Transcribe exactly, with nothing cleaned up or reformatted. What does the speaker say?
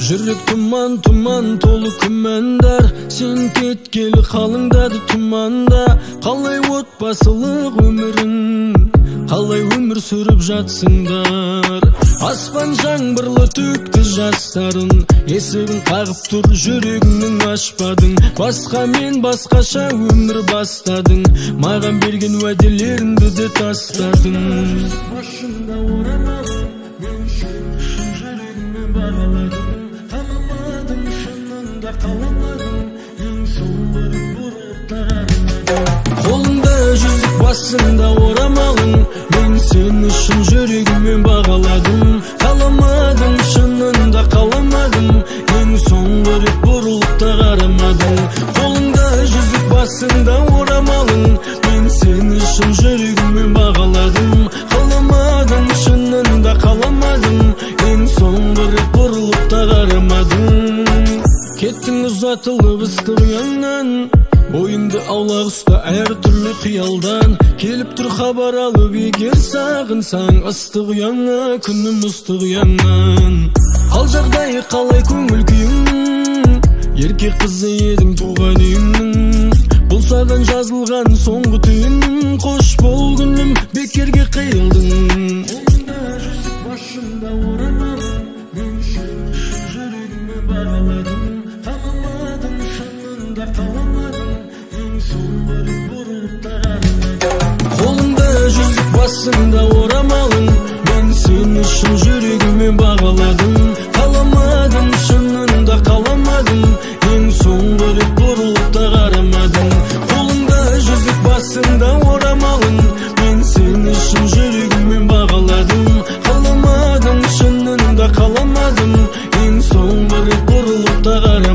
Жүрек туман, туман, толы күмәндар. Сен кеткелі қалыңдады туманда. Қалай отбасылық өмірін, қалай өмір сүріп жатсыңдар. Аспан жаңбырлы төкті жастарын, есігін қағып тұр жүрегіңнің ашпадың. Басқа мен басқаша өмір бастадың, маған берген уәделеріңді де тастадың. Башымда орамалым, мен үшін жүрегіме бағаладым. Қаламадым, шынында қаламадым, ең соңғы бұрып тағармадым. Қолыңда жүзік, басында орамалың, мен сен үшін жүрегіме бағаладым. Қаламадым, шынында қаламадым, ең соңғы рет бұрылып та қарамадым. Қолыңда жүзік, басында орамалың, мен сен үшін жүрегіме бағаладым. Қаламадым, шынында қаламадым, ең соңғы рет бұрылып та қарамадым. Кеттің ұзатылып ыстық ұяңнан, бойыңды аулақ ұста әр түрлі қиялдан. Келіп тұр хабар алып егер сағынсаң, ыстық ұяңа күнім ыстық ұяңнан. Қал жағдайы қалай көңіл күйің, еркек қызы едің туған үйіңнің. Бұл саған жазылған соңғы түйін, қош бол күнім, бекерге қиылдың. Қолыңда жүзік, башымда орамалым, мен сен үшін жүрегіме бағаладым. Қаламадым, шынында қаламадым, ең соңғы рет бұрылып та қарамадым. Қолыңда жүзік, басында орамалың, мен сен үшін жүрегіме бағаладым. Қаламадым, шынында қаламадым, ең соңғы рет бұрылып та қарамадым. Қолыңда жүзік, басында орамалың, мен сен үшін жүрегіме бағаладым. Қаламадым, шынында қаламадым, ең соңғы рет бұрылып та қарамадым.